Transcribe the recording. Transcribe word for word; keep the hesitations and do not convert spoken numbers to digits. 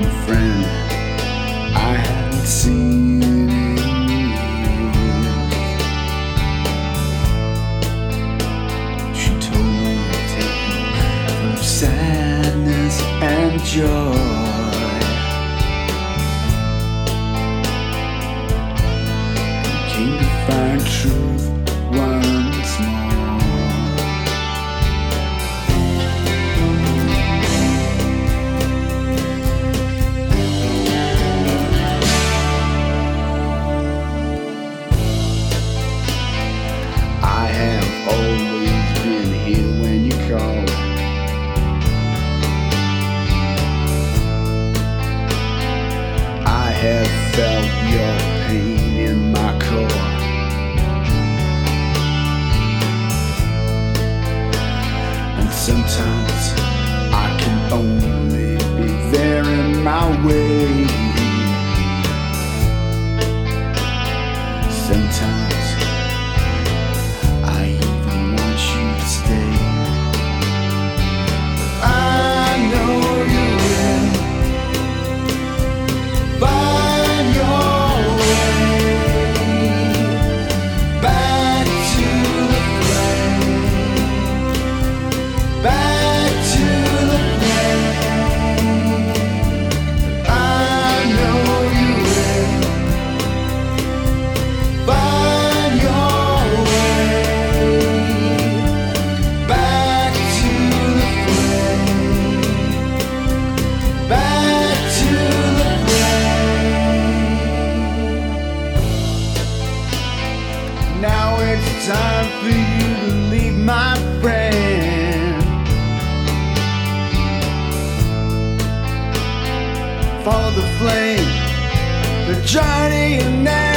a friend I hadn't seen in years. She told me a tale of sadness and joy. Came to find truth once more. I have always been here when you called. I have felt your pain in my core. And sometimes I can only be there in my way. Sometimes I even want you to stay. I know you will find your way back to the flame, back to the flame. I know you will find your way back to the flame, back to the flame. Now it's time for you to leave, my friend. Follow the flame, the journey, and now